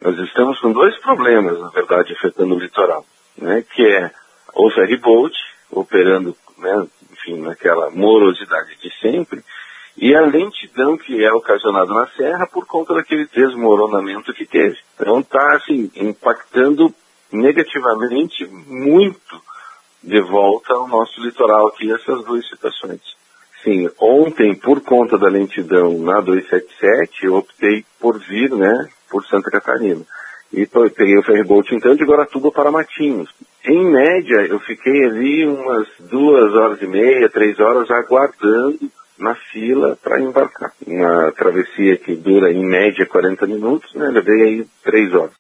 nós estamos com dois problemas, na verdade, afetando o litoral, né? Que é o ferryboat, operando, né, enfim, naquela morosidade de sempre, e a lentidão que é ocasionada na serra por conta daquele desmoronamento que teve. Então está, assim, impactando negativamente muito de volta ao nosso litoral aqui, essas duas situações. Sim, ontem, por conta da lentidão na 277, eu optei por vir, né, por Santa Catarina. E peguei o ferryboat, então, de Guaratuba para Matinhos. Em média, eu fiquei ali umas 2h30, 3 horas, aguardando na fila para embarcar. Uma travessia que dura, em média, 40 minutos, né, levei aí 3 horas.